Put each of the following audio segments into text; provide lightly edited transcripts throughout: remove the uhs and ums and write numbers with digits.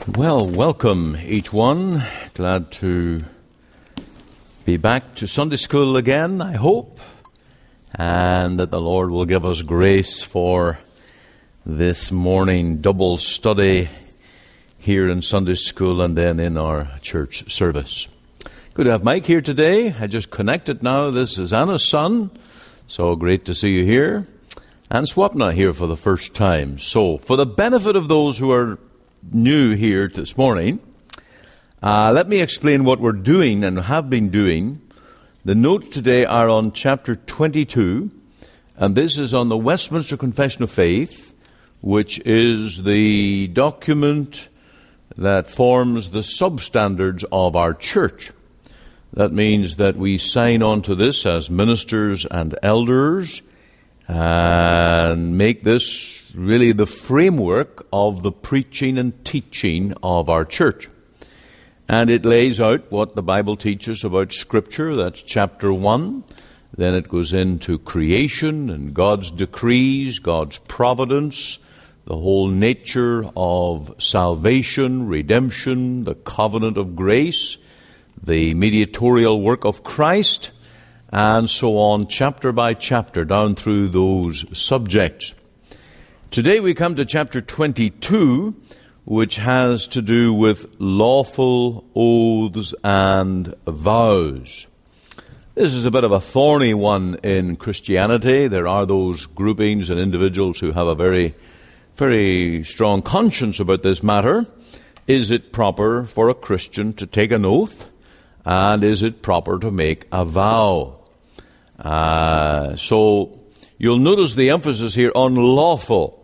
Well, welcome each one. Glad to be back to Sunday school again, I hope, and that the Lord will give us grace for this morning double study here in Sunday school and then in our church service. Good to have Mike here today. I just connected now. This is Anna's son, so great to see you here. And Swapna here for the first time. So, for the benefit of those who are new here this morning, let me explain what we're doing and have been doing. The notes today are on chapter 22, and this is on the Westminster Confession of Faith, which is the document that forms the substandards of our church. That means that we sign on to this as ministers and elders and make this really the framework of the preaching and teaching of our church. And it lays out what the Bible teaches about Scripture. That's chapter 1. Then it goes into creation and God's decrees, God's providence, the whole nature of salvation, redemption, the covenant of grace, the mediatorial work of Christ, and so on, chapter by chapter, down through those subjects. Today we come to chapter 22, which has to do with lawful oaths and vows. This is a bit of a thorny one in Christianity. There are those groupings and individuals who have a very, very strong conscience about this matter. Is it proper for a Christian to take an oath? And is it proper to make a vow? So you'll notice the emphasis here on lawful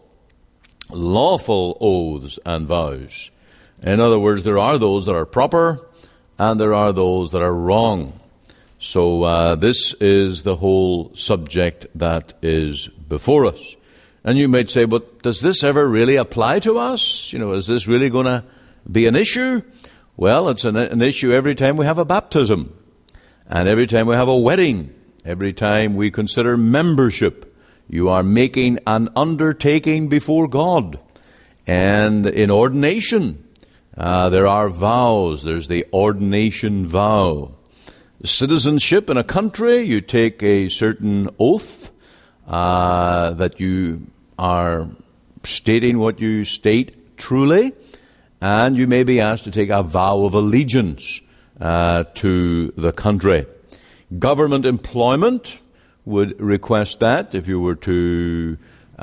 oaths and vows. In other words, there are those that are proper and there are those that are wrong. So this is the whole subject that is before us. And you might say, but does this ever really apply to us? Is this really going to be an issue? Well, it's an issue every time we have a baptism and every time we have a wedding. Every time we consider membership, you are making an undertaking before God. And in ordination, there are vows. There's the ordination vow. Citizenship in a country, you take a certain oath that you are stating what you state truly, and you may be asked to take a vow of allegiance to the country. Government employment would request that if you were to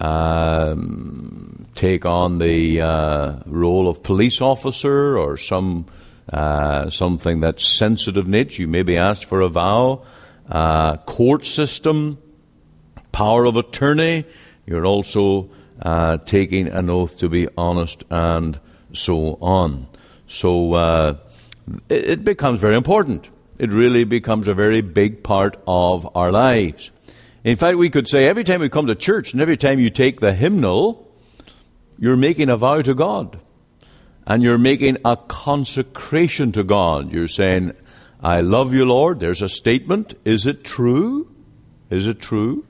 take on the role of police officer or something that's sensitive nature. You may be asked for a vow. Court system, power of attorney. You're also taking an oath to be honest and so on. So it becomes very important. It really becomes a very big part of our lives. In fact, we could say every time we come to church and every time you take the hymnal, you're making a vow to God. And you're making a consecration to God. You're saying, I love you, Lord. There's a statement. Is it true? Is it true?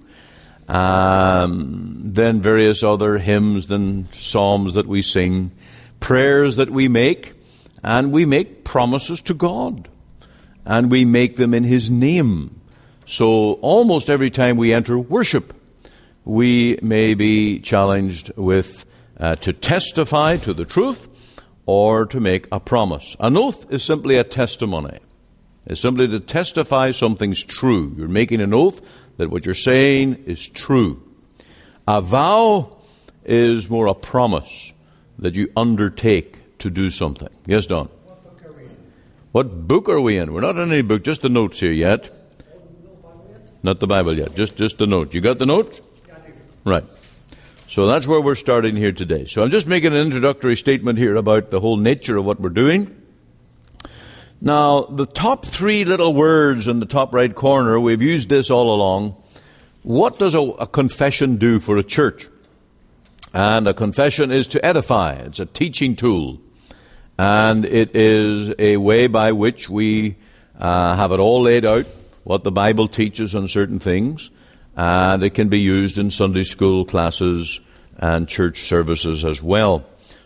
Then various other hymns and psalms that we sing, prayers that we make, and we make promises to God. And we make them in His name. So almost every time we enter worship, we may be challenged with to testify to the truth or to make a promise. An oath is simply a testimony. It's simply to testify something's true. You're making an oath that what you're saying is true. A vow is more a promise that you undertake to do something. Yes, Don? What book are we in? We're not in any book, just the notes here yet. Not the Bible yet, just the notes. You got the notes? Right. So that's where we're starting here today. So I'm just making an introductory statement here about the whole nature of what we're doing. Now, the top three little words in the top right corner, we've used this all along. What does a confession do for a church? And a confession is to edify. It's a teaching tool. And it is a way by which we have it all laid out, what the Bible teaches on certain things, and it can be used in Sunday school classes and church services as well.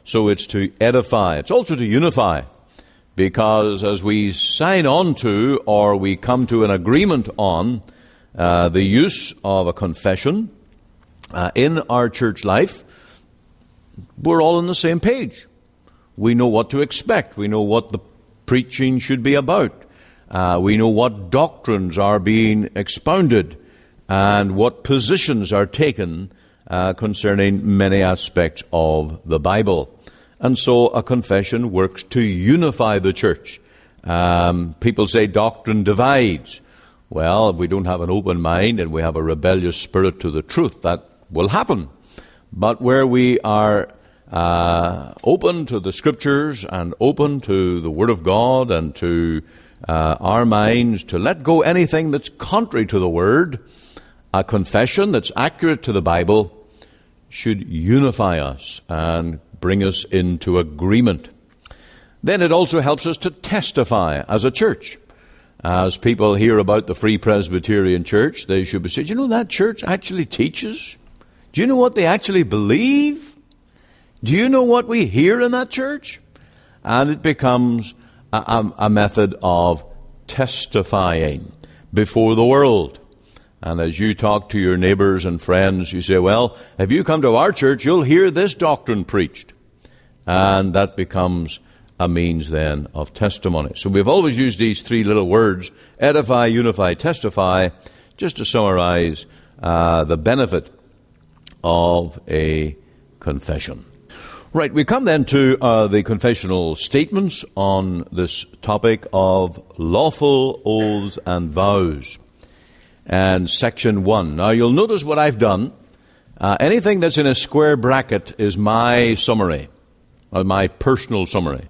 So it's to edify. It's also to unify. Because as we sign on to, or we come to an agreement on, the use of a confession in our church life, we're all on the same page. We know what to expect. We know what the preaching should be about. We know what doctrines are being expounded and what positions are taken concerning many aspects of the Bible. And so a confession works to unify the church. People say doctrine divides. Well, if we don't have an open mind and we have a rebellious spirit to the truth, that will happen. But where we are open to the Scriptures and open to the Word of God and to our minds to let go anything that's contrary to the Word, a confession that's accurate to the Bible should unify us and bring us into agreement. Then it also helps us to testify as a church. As people hear about the Free Presbyterian Church, they should be saying, "Do you know that church actually teaches? Do you know what they actually believe? Do you know what we hear in that church?" And it becomes a method of testifying before the world. And as you talk to your neighbors and friends, you say, "Well, if you come to our church, you'll hear this doctrine preached." And that becomes a means then of testimony. So we've always used these three little words, edify, unify, testify, just to summarize the benefit of a confession. Right, we come then to the confessional statements on this topic of lawful oaths and vows. And section 1. Now you'll notice what I've done. Anything that's in a square bracket is my summary, or my personal summary.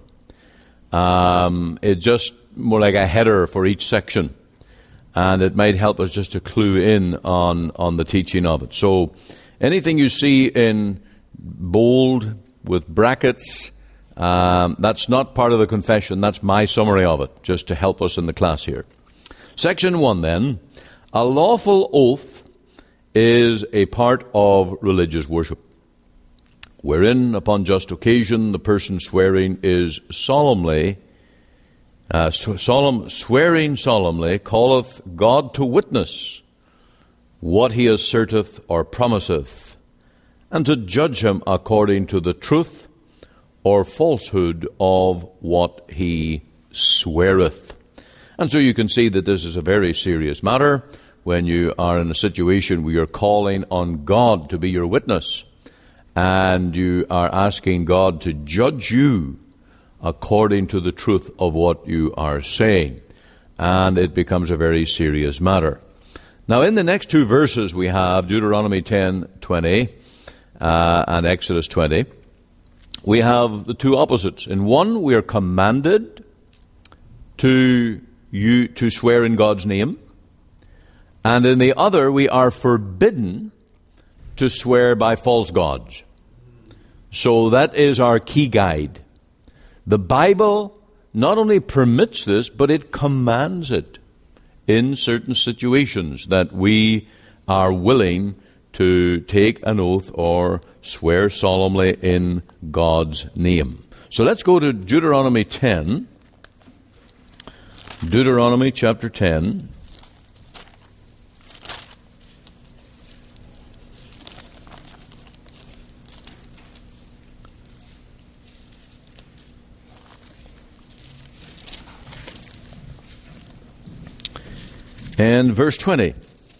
It's just more like a header for each section. And it might help us just to clue in on the teaching of it. So anything you see in bold with brackets, that's not part of the confession. That's my summary of it, just to help us in the class here. Section 1 then. A lawful oath is a part of religious worship, wherein, upon just occasion, the person swearing is swearing solemnly, calleth God to witness what he asserteth or promiseth, and to judge him according to the truth or falsehood of what he sweareth. And so you can see that this is a very serious matter when you are in a situation where you're calling on God to be your witness, and you are asking God to judge you according to the truth of what you are saying. And it becomes a very serious matter. Now, in the next two verses we have Deuteronomy 10:20 and Exodus 20. We have the two opposites. In one, we are commanded to swear in God's name, and in the other, we are forbidden to swear by false gods. So that is our key guide. The Bible not only permits this, but it commands it in certain situations that we are willing to take an oath or swear solemnly in God's name. So let's go to Deuteronomy 10. Deuteronomy chapter 10. And verse 20.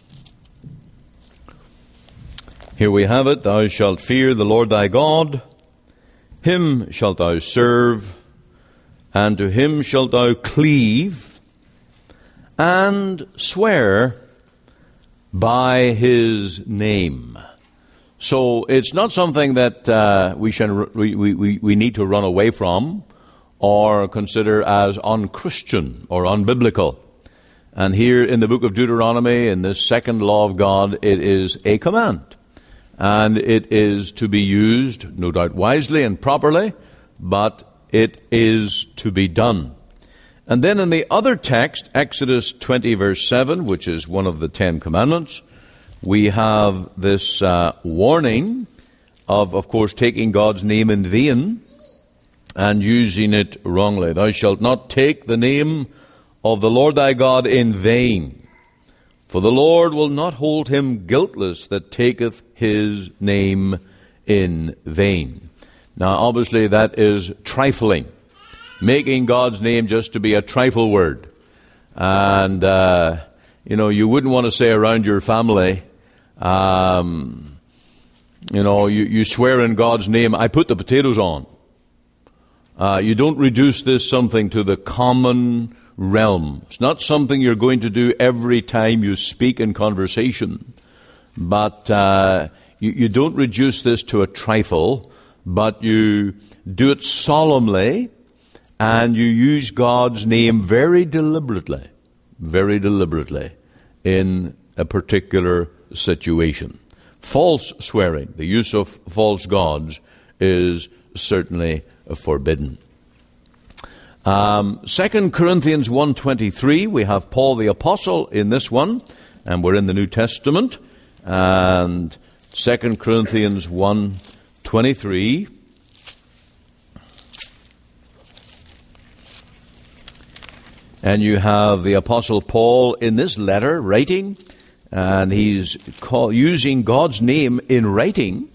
Here we have it. Thou shalt fear the Lord thy God, him shalt thou serve, and to him shalt thou cleave, and swear by his name. So it's not something that we need to run away from or consider as unchristian or unbiblical. And here in the book of Deuteronomy, in this second law of God, it is a command. And it is to be used, no doubt wisely and properly, but it is to be done. And then in the other text, Exodus 20 verse 7, which is one of the 10 commandments, we have this warning of course, taking God's name in vain. and using it wrongly. Thou shalt not take the name of the Lord thy God in vain, for the Lord will not hold him guiltless that taketh his name in vain. Now, obviously, that is trifling, making God's name just to be a trifle word. And, you wouldn't want to say around your family, you swear in God's name, I put the potatoes on. You don't reduce this something to the common realm. It's not something you're going to do every time you speak in conversation. But you don't reduce this to a trifle, but you do it solemnly, and you use God's name very deliberately in a particular situation. False swearing, the use of false gods, is certainly forbidden. 2 Corinthians 1:23, we have Paul the Apostle in this one, and we're in the New Testament. And 2 Corinthians 1:23, and you have the Apostle Paul in this letter writing, and he's using God's name in writing.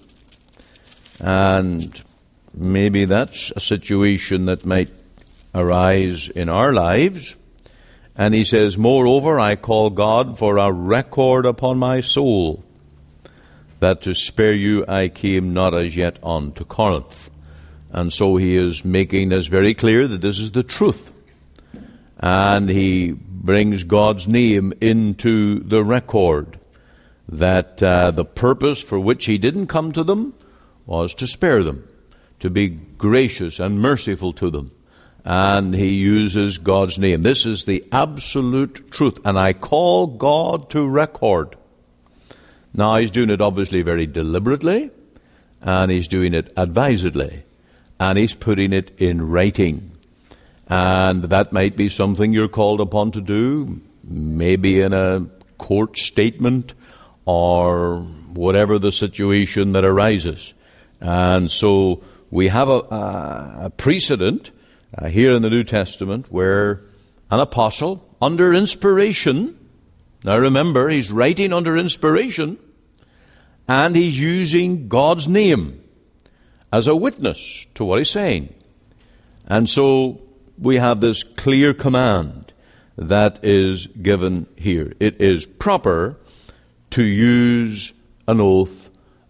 And maybe that's a situation that might arise in our lives. And he says, moreover, I call God for a record upon my soul, that to spare you I came not as yet unto Corinth. And so he is making this very clear that this is the truth. And he brings God's name into the record, that the purpose for which he didn't come to them was to spare them, to be gracious and merciful to them. And he uses God's name. This is the absolute truth. And I call God to record. Now, he's doing it obviously very deliberately, and he's doing it advisedly, and he's putting it in writing. And that might be something you're called upon to do, maybe in a court statement or whatever the situation that arises. And so we have a precedent here in the New Testament where an apostle, under inspiration, now remember, he's writing under inspiration, and he's using God's name as a witness to what he's saying. And so we have this clear command that is given here. It is proper to use an oath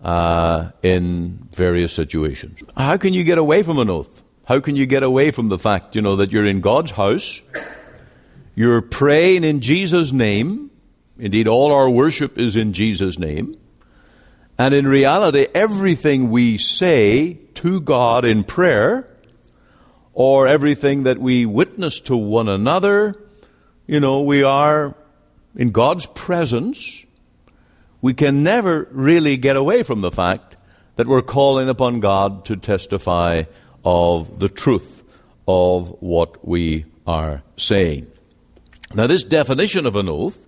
in various situations. How can you get away from an oath? How can you get away from the fact, that you're in God's house, you're praying in Jesus' name? Indeed, all our worship is in Jesus' name. And in reality, everything we say to God in prayer, or everything that we witness to one another, we are in God's presence. We can never really get away from the fact that we're calling upon God to testify of the truth of what we are saying. Now, this definition of an oath,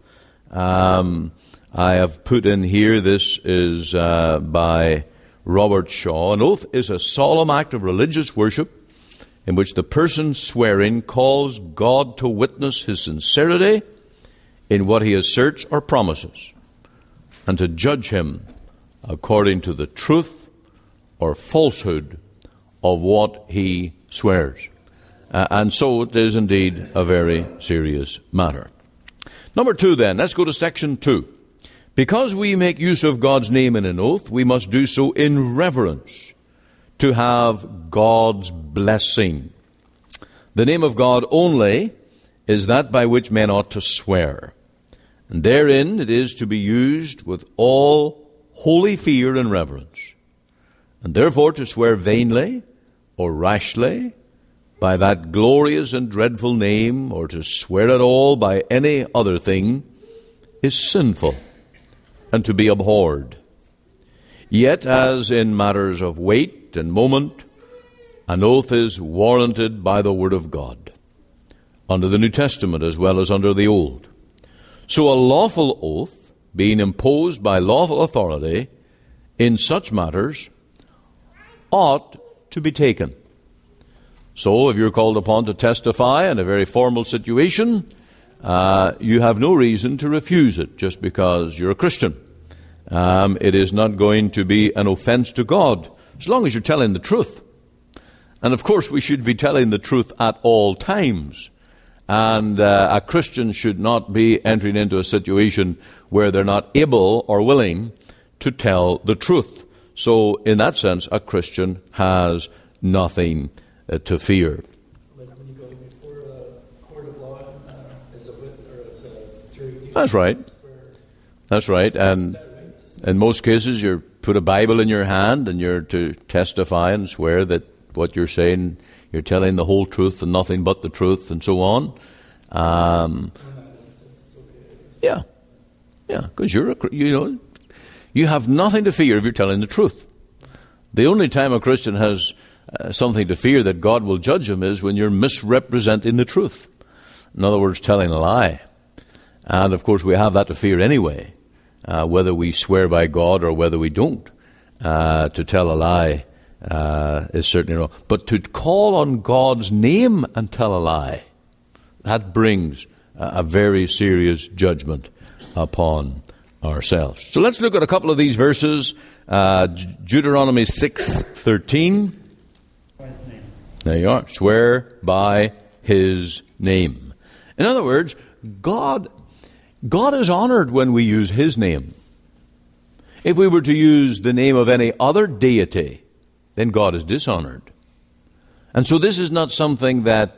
I have put in here, this is by Robert Shaw. An oath is a solemn act of religious worship in which the person swearing calls God to witness his sincerity in what he asserts or promises, and to judge him according to the truth or falsehood of what he swears. And so it is indeed a very serious matter. Number 2 then, let's go to section 2. Because we make use of God's name in an oath, we must do so in reverence, to have God's blessing. The name of God only is that by which men ought to swear. And therein it is to be used with all holy fear and reverence. And therefore to swear vainly or rashly by that glorious and dreadful name, or to swear at all by any other thing, is sinful and to be abhorred. Yet, as in matters of weight and moment, an oath is warranted by the Word of God, under the New Testament as well as under the Old. So a lawful oath, being imposed by lawful authority in such matters, ought to be taken. So if you're called upon to testify in a very formal situation, you have no reason to refuse it just because you're a Christian. It is not going to be an offense to God as long as you're telling the truth. And of course we should be telling the truth at all times. And a Christian should not be entering into a situation where they're not able or willing to tell the truth. So in that sense, a Christian has nothing to fear. When you go before a court of law as a witness or as a jury, that's right. That's right. And in most cases, you put a Bible in your hand and you're to testify and swear that what you're saying, you're telling the whole truth and nothing but the truth, and so on. Yeah, because you have nothing to fear if you're telling the truth. The only time a Christian has something to fear that God will judge him is when you're misrepresenting the truth. In other words, telling a lie. And of course, we have that to fear anyway, whether we swear by God or whether we don't. To tell a lie is certainly wrong. But to call on God's name and tell a lie, that brings a very serious judgment upon ourselves. So let's look at a couple of these verses. Deuteronomy 6:13. There you are. Swear by his name. In other words, God is honored when we use his name. If we were to use the name of any other deity, then God is dishonored. And so this is not something that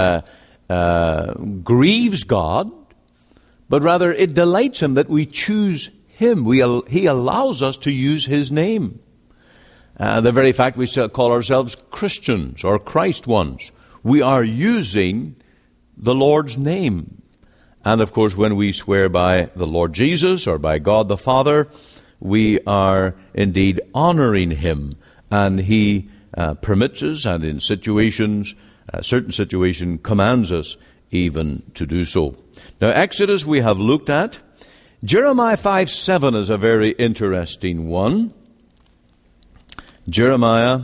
grieves God, but rather it delights him that we choose him. He allows us to use his name. The very fact we call ourselves Christians or Christ ones, we are using the Lord's name. And of course, when we swear by the Lord Jesus or by God the Father, we are indeed honoring him. And he permits us, and in situations, certain situation, commands us even to do so. Now, Exodus we have looked at. Jeremiah 5:7 is a very interesting one. Jeremiah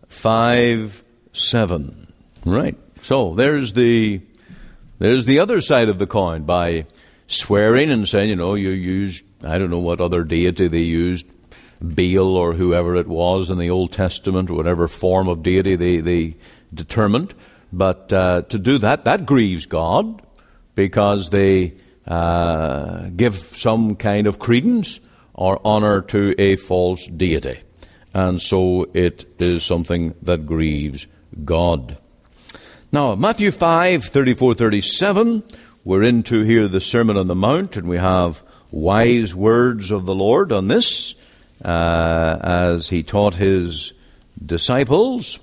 5:7. Right. So there's the other side of the coin. By swearing and saying, you used, I don't know what other deity they used, Baal or whoever it was in the Old Testament, or whatever form of deity they determined. But to do that grieves God, because they give some kind of credence or honor to a false deity. And so it is something that grieves God. Now, Matthew 5:34-37, we're into here the Sermon on the Mount, and we have wise words of the Lord on this, as he taught his disciples.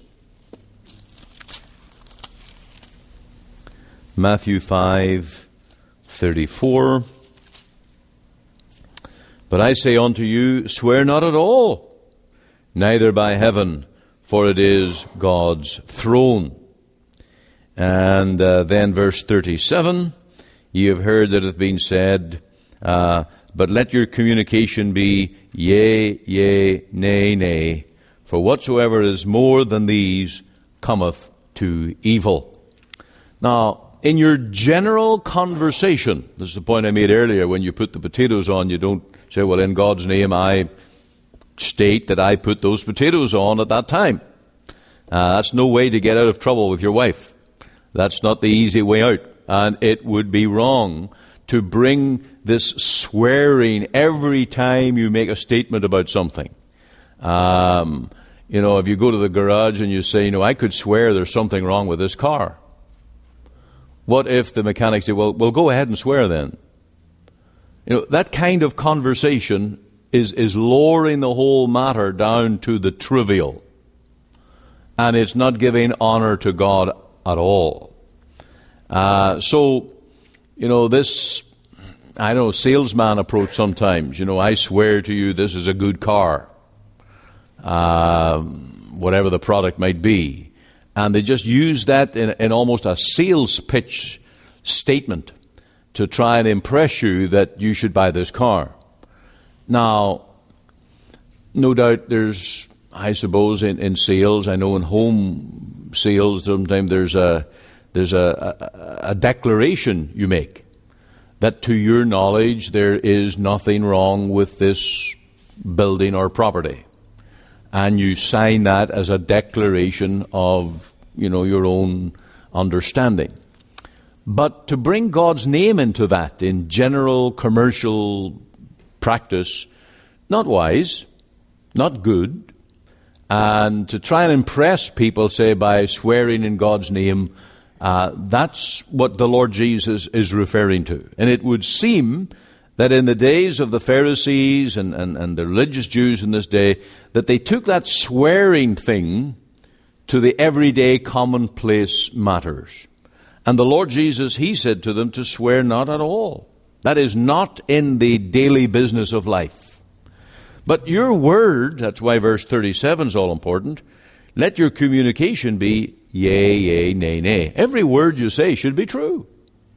Matthew 5:34. But I say unto you, swear not at all, neither by heaven, for it is God's throne. And then verse 37, ye have heard that it hath been said, but let your communication be yea, yea, nay, nay, for whatsoever is more than these cometh to evil. Now, in your general conversation, this is the point I made earlier, when you put the potatoes on, you don't say, well, in God's name, I state that I put those potatoes on at that time. That's no way to get out of trouble with your wife. That's not the easy way out. And it would be wrong to bring this swearing every time you make a statement about something. If you go to the garage and you say, I could swear there's something wrong with this car. What if the mechanic say, well, go ahead and swear then? That kind of conversation is lowering the whole matter down to the trivial. And it's not giving honor to God at all. This, salesman approach sometimes, I swear to you this is a good car. Whatever the product might be. And they just use that in almost a sales pitch statement to try and impress you that you should buy this car. Now, no doubt there's I suppose in sales, I know in home sales, sometimes there's a declaration you make that to your knowledge there is nothing wrong with this building or property. And you sign that as a declaration of, your own understanding. But to bring God's name into that in general commercial practice, not wise, not good. And to try and impress people, say, by swearing in God's name, that's what the Lord Jesus is referring to. And it would seem that in the days of the Pharisees and the religious Jews in this day, that they took that swearing thing to the everyday commonplace matters. And the Lord Jesus, he said to them to swear not at all. That is not in the daily business of life. But your word, that's why verse 37 is all important, let your communication be yea, yea, nay, nay. Every word you say should be true.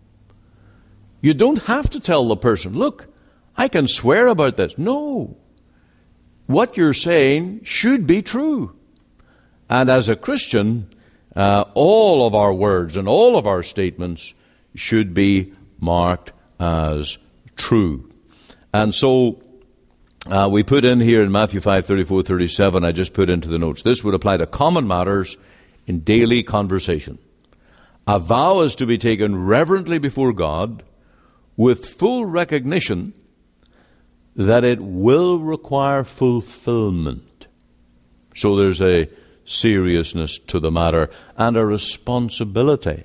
You don't have to tell the person, look, I can swear about this. No. What you're saying should be true. And as a Christian, all of our words and all of our statements should be marked as true. And so we put in here in Matthew 5:34-37, I just put into the notes, this would apply to common matters in daily conversation. A vow is to be taken reverently before God with full recognition that it will require fulfillment. So there's a seriousness to the matter and a responsibility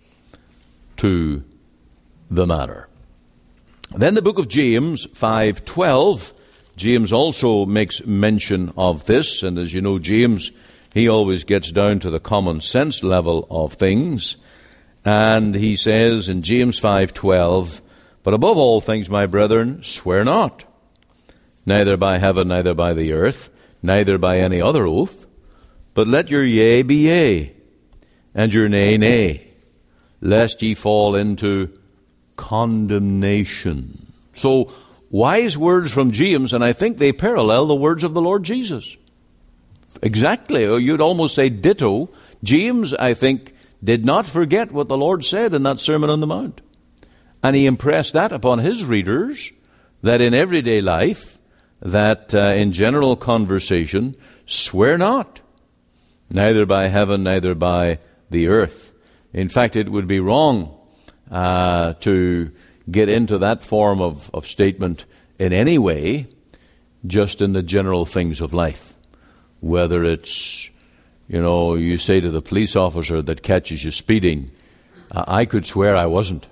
to the matter. Then the book of James 5:12, James also makes mention of this, and as you know, James, he always gets down to the common sense level of things, and he says in James 5:12, but above all things, my brethren, swear not, neither by heaven, neither by the earth, neither by any other oath, but let your yea be yea, and your nay, nay, lest ye fall into condemnation. So, wise words from James, and I think they parallel the words of the Lord Jesus. Exactly, or you'd almost say ditto. James, I think, did not forget what the Lord said in that Sermon on the Mount. And he impressed that upon his readers, that in everyday life, that in general conversation, swear not, neither by heaven, neither by the earth. In fact, it would be wrong to get into that form of statement in any way, just in the general things of life. Whether it's, you say to the police officer that catches you speeding, I could swear I wasn't.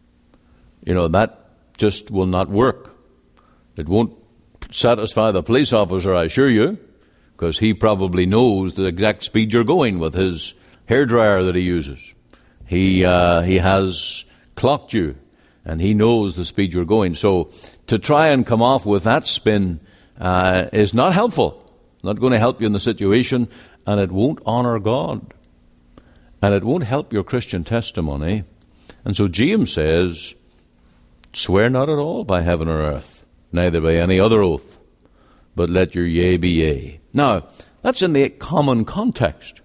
That just will not work. It won't satisfy the police officer, I assure you, because he probably knows the exact speed you're going with his hairdryer that he uses. He has clocked you, and he knows the speed you're going. So to try and come off with that spin is not helpful. Not going to help you in the situation, and it won't honor God. And it won't help your Christian testimony. And so James says, swear not at all by heaven or earth, neither by any other oath, but let your yea be yea. Now, that's in the common context.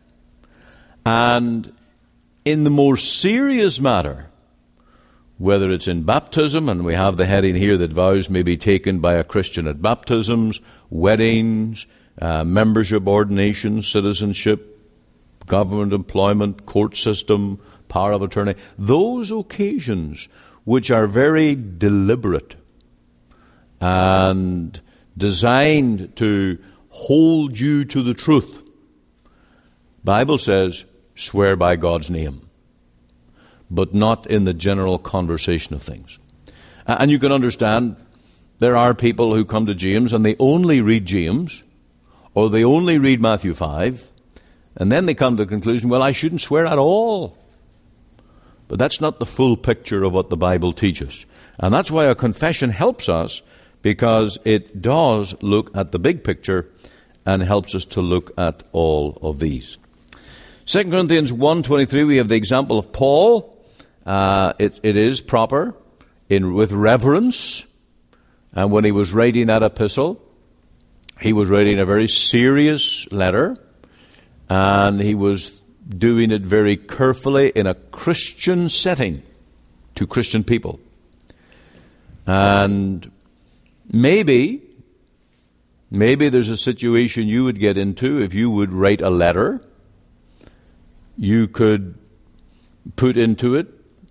And in the more serious matter, whether it's in baptism, and we have the heading here that vows may be taken by a Christian at baptisms, weddings, membership, ordination, citizenship, government employment, court system, power of attorney, those occasions which are very deliberate and designed to hold you to the truth. Bible says, swear by God's name, but not in the general conversation of things. And you can understand there are people who come to James and they only read James, or they only read Matthew 5, and then they come to the conclusion, well, I shouldn't swear at all. But that's not the full picture of what the Bible teaches. And that's why a confession helps us, because it does look at the big picture and helps us to look at all of these. 2 Corinthians 1:23, we have the example of Paul. It is proper with reverence. And when he was writing that epistle, He was writing a very serious letter, and he was doing it very carefully in a Christian setting to Christian people. And maybe there's a situation you would get into if you would write a letter. You could put into it,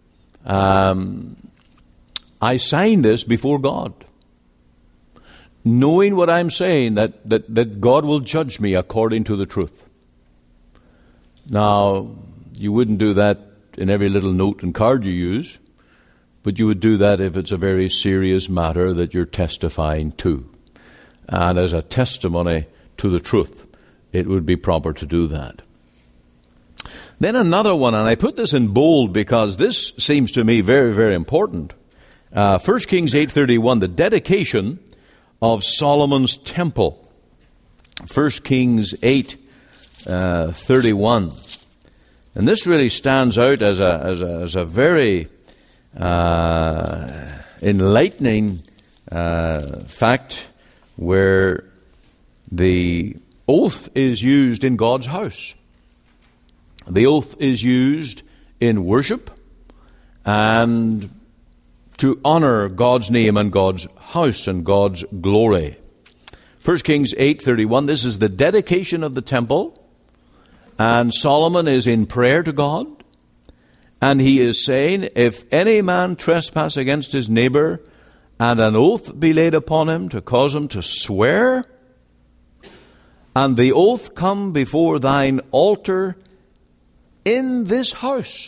I sign this before God, knowing what I'm saying, that God will judge me according to the truth. Now, you wouldn't do that in every little note and card you use, but you would do that if it's a very serious matter that you're testifying to. And as a testimony to the truth, it would be proper to do that. Then another one, and I put this in bold because this seems to me very, very important. 1 Kings 8:31, the dedication of Solomon's temple. 1 Kings 8:31. And this really stands out as a very enlightening fact, where the oath is used in God's house. The oath is used in worship and to honor God's name and God's house and God's glory. 1 Kings 8:31, this is the dedication of the temple, and Solomon is in prayer to God, and he is saying, if any man trespass against his neighbor, and an oath be laid upon him to cause him to swear, and the oath come before thine altar in this house,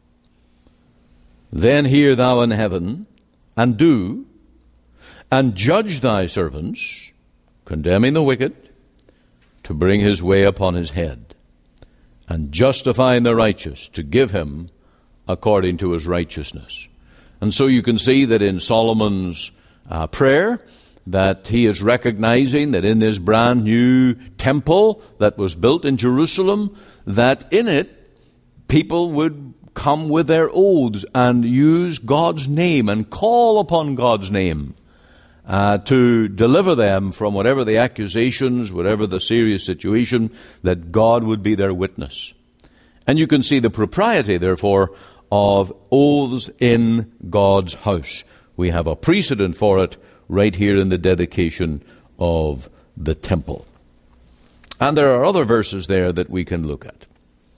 then hear thou in heaven, and do, and judge thy servants, condemning the wicked, to bring his way upon his head, and justifying the righteous, to give him according to his righteousness. And so you can see that in Solomon's prayer, that he is recognizing that in this brand new temple that was built in Jerusalem, that in it people would come with their oaths and use God's name and call upon God's name to deliver them from whatever the accusations, whatever the serious situation, that God would be their witness. And you can see the propriety, therefore, of oaths in God's house. We have a precedent for it right here in the dedication of the temple. And there are other verses there that we can look at.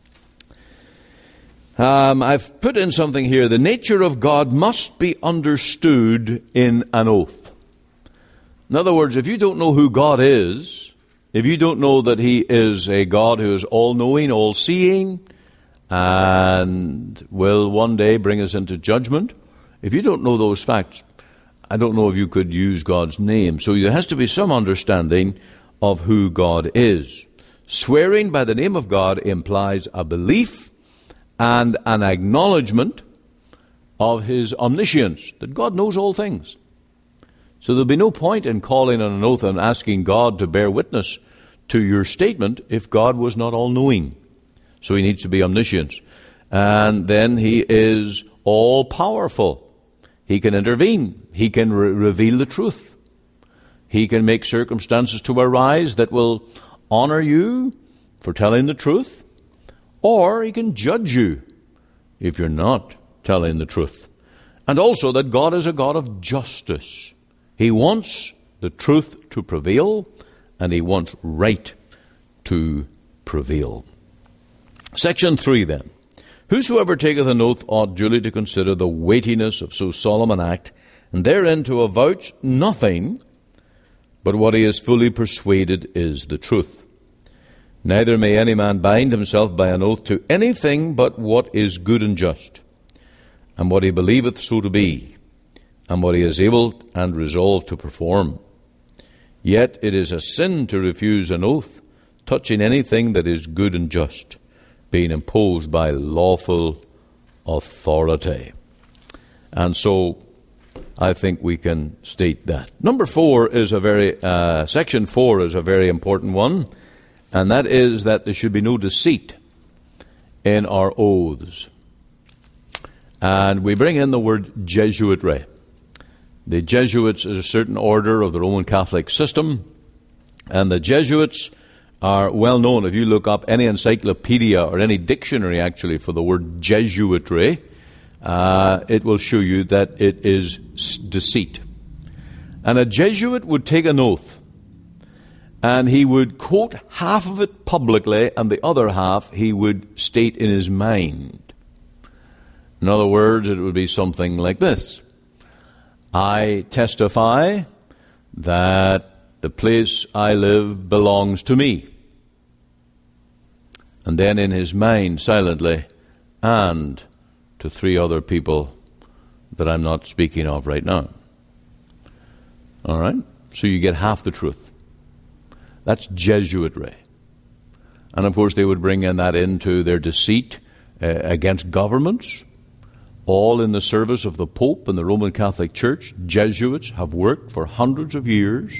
I've put in something here. The nature of God must be understood in an oath. In other words, if you don't know who God is, if you don't know that He is a God who is all-knowing, all-seeing, and will one day bring us into judgment, if you don't know those facts, I don't know if you could use God's name. So there has to be some understanding of who God is. Swearing by the name of God implies a belief and an acknowledgement of His omniscience, that God knows all things. So there'll be no point in calling on an oath and asking God to bear witness to your statement if God was not all-knowing. So He needs to be omniscient. And then He is all-powerful. He can intervene. He can reveal the truth. He can make circumstances to arise that will honor you for telling the truth, or He can judge you if you're not telling the truth. And also that God is a God of justice. He wants the truth to prevail, and He wants right to prevail. Section 3 then. Whosoever taketh an oath ought duly to consider the weightiness of so solemn an act, and therein to avouch nothing but what he is fully persuaded is the truth. Neither may any man bind himself by an oath to anything but what is good and just, and what he believeth so to be, and what he is able and resolved to perform. Yet it is a sin to refuse an oath touching anything that is good and just, being imposed by lawful authority. And so I think we can state that. Number 4 is section 4 is a very important one, and that is that there should be no deceit in our oaths. And we bring in the word Jesuitry. The Jesuits is a certain order of the Roman Catholic system, And the Jesuits are well known. If you look up any encyclopedia or any dictionary, actually, for the word Jesuitry, it will show you that it is deceit. And a Jesuit would take an oath, and he would quote half of it publicly, and the other half he would state in his mind. In other words, it would be something like this: I testify that the place I live belongs to me. And then in his mind, silently, and to 3 other people that I'm not speaking of right now. All right? So you get half the truth. That's Jesuitry. And of course they would bring in that into their deceit against governments, all in the service of the Pope and the Roman Catholic Church. Jesuits have worked for hundreds of years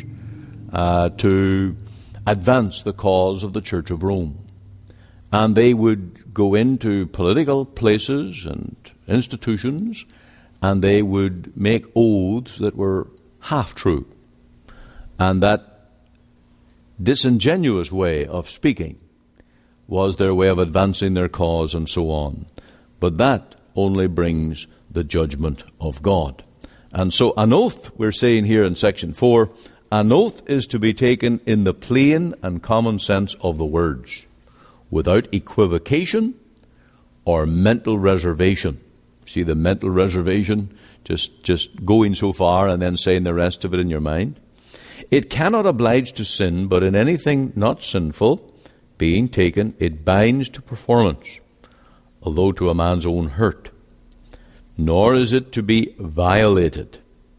to advance the cause of the Church of Rome. And they would go into political places and institutions, and they would make oaths that were half true. And that disingenuous way of speaking was their way of advancing their cause and so on. But that only brings the judgment of God. And so an oath, we're saying here in section 4, an oath is to be taken in the plain and common sense of the words, without equivocation or mental reservation. See the mental reservation? Just going so far and then saying the rest of it in your mind. It cannot oblige to sin, but in anything not sinful, being taken, it binds to performance, although to a man's own hurt. Nor is it to be violated,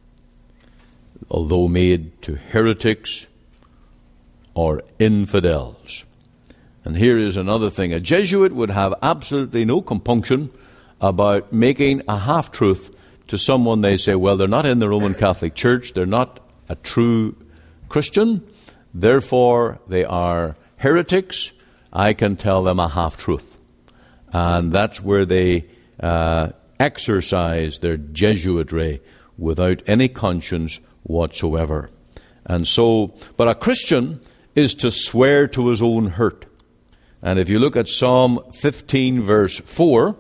although made to heretics or infidels. And here is another thing. A Jesuit would have absolutely no compunction about making a half-truth to someone. They say, well, they're not in the Roman Catholic Church, they're not a true Christian, therefore they are heretics. I can tell them a half-truth. And that's where they exercise their Jesuitry without any conscience whatsoever. And so, but a Christian is to swear to his own hurt. And if you look at Psalm 15, verse 4,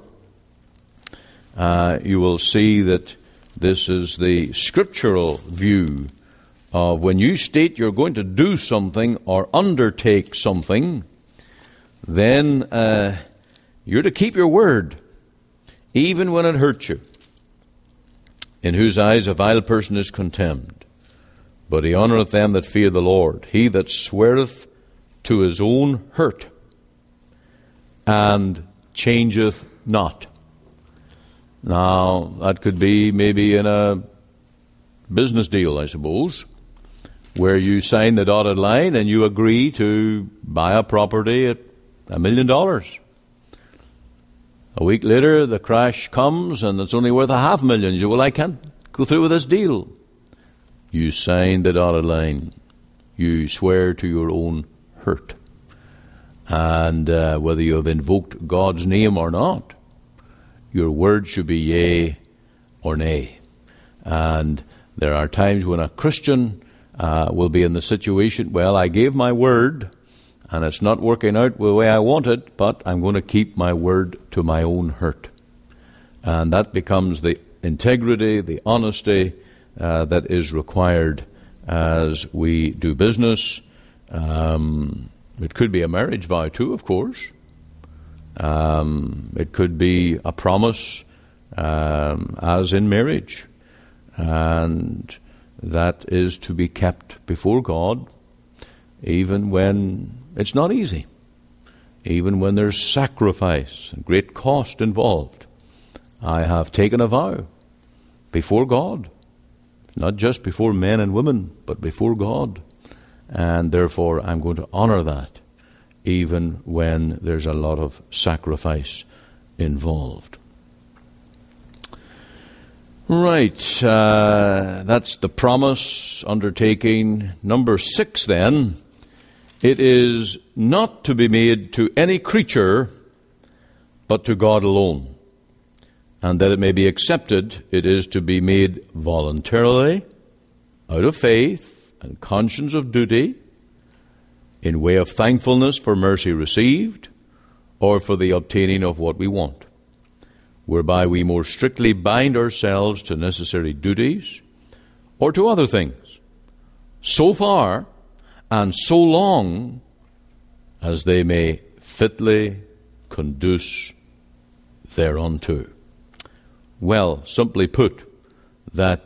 you will see that this is the scriptural view of when you state you're going to do something or undertake something, then you're to keep your word, even when it hurts you. In whose eyes a vile person is contemned, but he honoureth them that fear the Lord. He that sweareth to his own hurt and changeth not. Now, that could be maybe in a business deal, I suppose, where you sign the dotted line and you agree to buy a property at $1 million. A week later, the crash comes and it's only worth $500,000. You say, well, I can't go through with this deal. You sign the dotted line. You swear to your own hurt. And whether you have invoked God's name or not, your word should be yea or nay. And there are times when a Christian will be in the situation, well, I gave my word, and it's not working out the way I want it, but I'm going to keep my word to my own hurt. And that becomes the integrity, the honesty that is required as we do business. It could be a marriage vow too, of course. It could be a promise as in marriage. And that is to be kept before God, even when it's not easy, even when there's sacrifice and great cost involved. I have taken a vow before God, not just before men and women, but before God. And therefore I'm going to honor that, even when there's a lot of sacrifice involved. Right, that's the promise, undertaking. Number 6 then, it is not to be made to any creature, but to God alone. And that it may be accepted, it is to be made voluntarily, out of faith and conscience of duty, in way of thankfulness for mercy received, or for the obtaining of what we want, whereby we more strictly bind ourselves to necessary duties, or to other things, so far and so long as they may fitly conduce thereunto. Well, simply put, that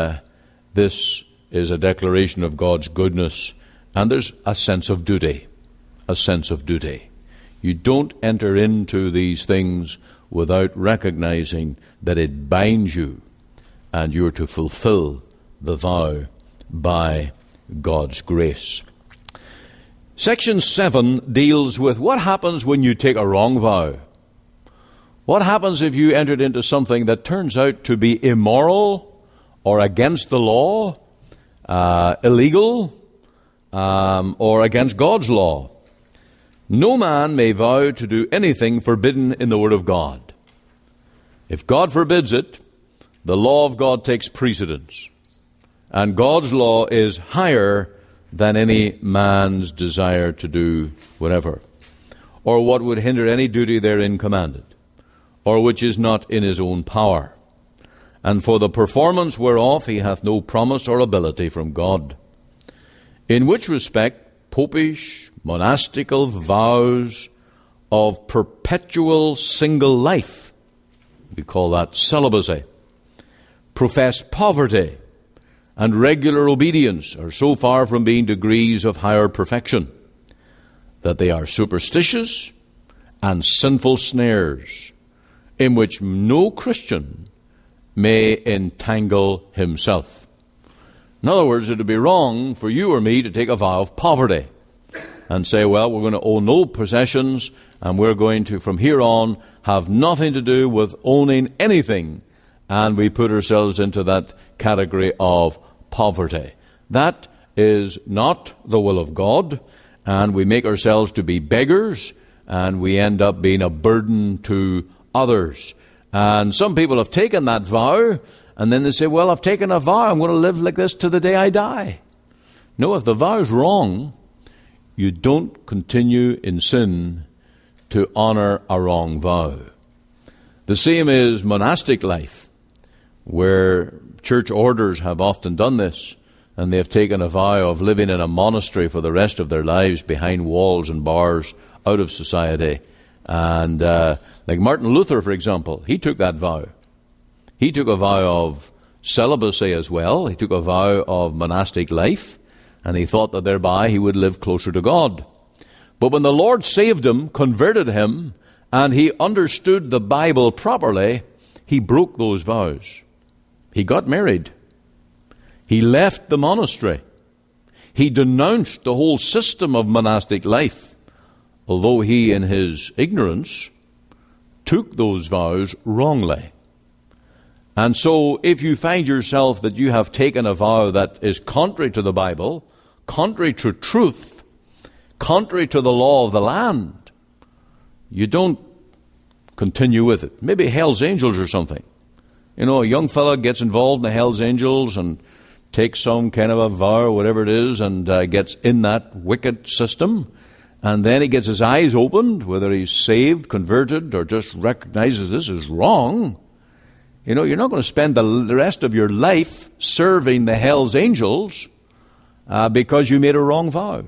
this is a declaration of God's goodness, and there's a sense of duty. A sense of duty. You don't enter into these things without recognizing that it binds you, and you're to fulfill the vow by God's grace. Section 7 deals with what happens when you take a wrong vow. What happens if you entered into something that turns out to be immoral or against the law, illegal, or against God's law? No man may vow to do anything forbidden in the Word of God. If God forbids it, the law of God takes precedence. And God's law is higher than any man's desire to do whatever, or what would hinder any duty therein commanded, or which is not in his own power. And for the performance whereof he hath no promise or ability from God. In which respect, popish, monastical vows of perpetual single life, we call that celibacy, profess poverty, and regular obedience are so far from being degrees of higher perfection, that they are superstitious and sinful snares, in which no Christian may entangle himself. In other words, it would be wrong for you or me to take a vow of poverty and say, well, we're going to own no possessions, and we're going to, from here on, have nothing to do with owning anything, and we put ourselves into that category of poverty. That is not the will of God, and we make ourselves to be beggars, and we end up being a burden to others. And some people have taken that vow, and then they say, well, I've taken a vow, I'm going to live like this to the day I die. No, if the vow is wrong, you don't continue in sin to honor a wrong vow. The same is monastic life, where church orders have often done this, and they have taken a vow of living in a monastery for the rest of their lives behind walls and bars, out of society. And like Martin Luther, for example, he took that vow. He took a vow of celibacy as well. He took a vow of monastic life, and he thought that thereby he would live closer to God. But when the Lord saved him, converted him, and he understood the Bible properly, he broke those vows. He got married. He left the monastery. He denounced the whole system of monastic life, although he, in his ignorance, took those vows wrongly. And so, if you find yourself that you have taken a vow that is contrary to the Bible, contrary to truth, contrary to the law of the land, you don't continue with it. Maybe Hell's Angels or something. You know, a young fella gets involved in the Hell's Angels and takes some kind of a vow or whatever it is, and gets in that wicked system. And then he gets his eyes opened, whether he's saved, converted, or just recognizes this is wrong. You know, you're not going to spend the rest of your life serving the Hell's Angels because you made a wrong vow.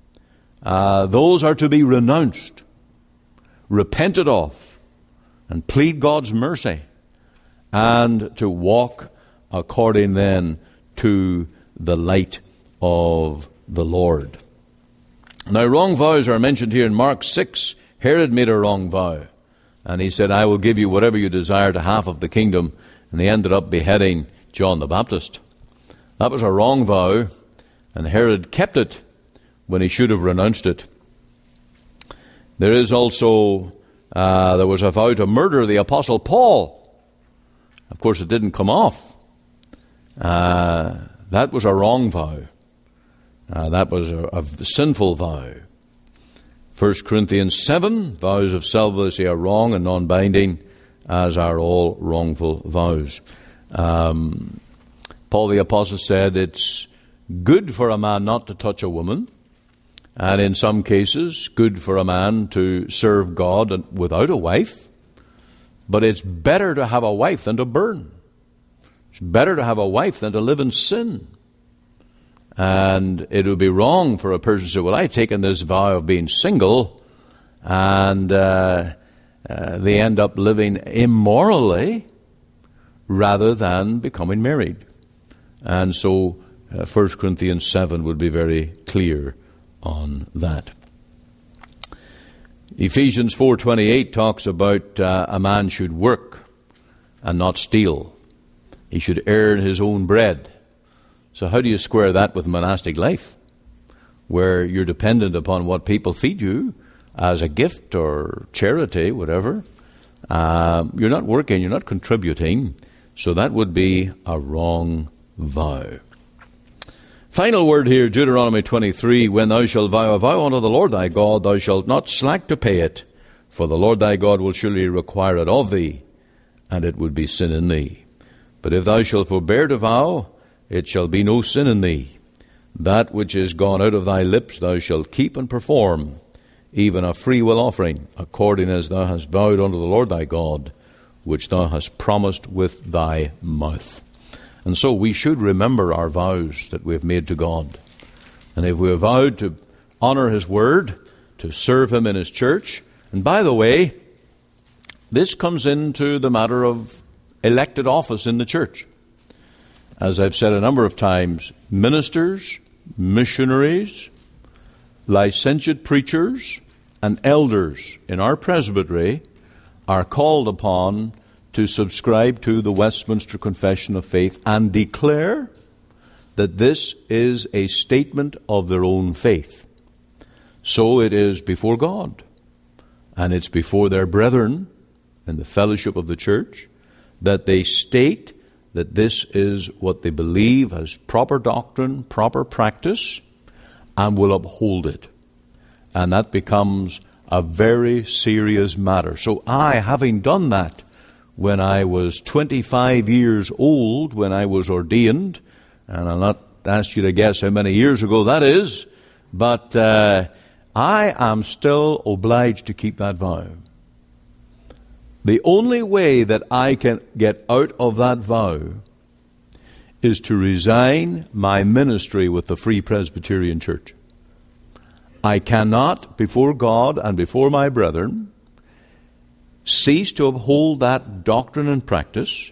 Those are to be renounced, repented of, and plead God's mercy, and to walk according then to the light of the Lord. Now, wrong vows are mentioned here in Mark 6. Herod made a wrong vow, and he said, I will give you whatever you desire to half of the kingdom, and he ended up beheading John the Baptist. That was a wrong vow, and Herod kept it when he should have renounced it. There is also, there was a vow to murder the Apostle Paul. Of course, it didn't come off. That was a wrong vow. That was a sinful vow. 1 Corinthians 7, vows of celibacy are wrong and non-binding, as are all wrongful vows. Paul the Apostle said it's good for a man not to touch a woman, and in some cases, good for a man to serve God without a wife. But it's better to have a wife than to burn. It's better to have a wife than to live in sin. And it would be wrong for a person to say, well, I've taken this vow of being single, and they end up living immorally rather than becoming married. And so 1 Corinthians 7 would be very clear on that. Ephesians 4:28 talks about a man should work and not steal. He should earn his own bread. So how do you square that with monastic life, where you're dependent upon what people feed you as a gift or charity, whatever? You're not working, you're not contributing, so that would be a wrong vow. Final word here, Deuteronomy 23, when thou shalt vow a vow unto the Lord thy God, thou shalt not slack to pay it, for the Lord thy God will surely require it of thee, and it would be sin in thee. But if thou shalt forbear to vow, it shall be no sin in thee. That which is gone out of thy lips thou shalt keep and perform, even a freewill offering, according as thou hast vowed unto the Lord thy God, which thou hast promised with thy mouth. And so we should remember our vows that we have made to God. And if we have vowed to honor his word, to serve him in his church, and by the way, this comes into the matter of elected office in the church. As I've said a number of times, ministers, missionaries, licentiate preachers, and elders in our presbytery are called upon to subscribe to the Westminster Confession of Faith and declare that this is a statement of their own faith. So it is before God, and it's before their brethren in the fellowship of the church, that they state that this is what they believe as proper doctrine, proper practice, and will uphold it. And that becomes a very serious matter. So I, having done that, when I was 25 years old, when I was ordained, and I'll not ask you to guess how many years ago that is, but I am still obliged to keep that vow. The only way that I can get out of that vow is to resign my ministry with the Free Presbyterian Church. I cannot, before God and before my brethren, cease to uphold that doctrine and practice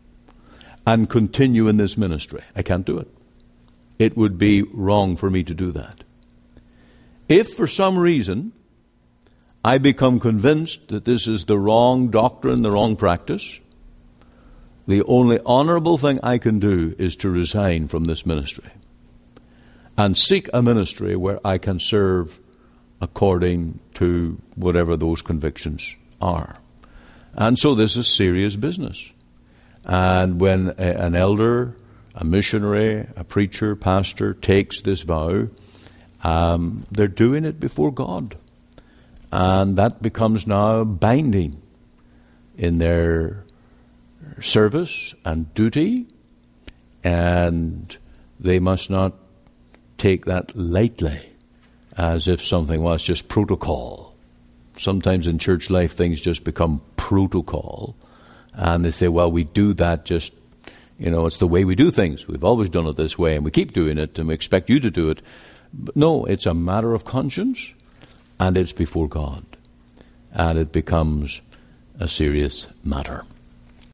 and continue in this ministry. I can't do it. It would be wrong for me to do that. If for some reason I become convinced that this is the wrong doctrine, the wrong practice, the only honorable thing I can do is to resign from this ministry and seek a ministry where I can serve according to whatever those convictions are. And so this is serious business. And when an elder, a missionary, a preacher, pastor takes this vow, they're doing it before God. And that becomes now binding in their service and duty, and they must not take that lightly as if something was just protocol. Sometimes in church life things just become protocol, and they say, well, we do that just, it's the way we do things. We've always done it this way, and we keep doing it, and we expect you to do it. But no, it's a matter of conscience, and it's before God, and it becomes a serious matter.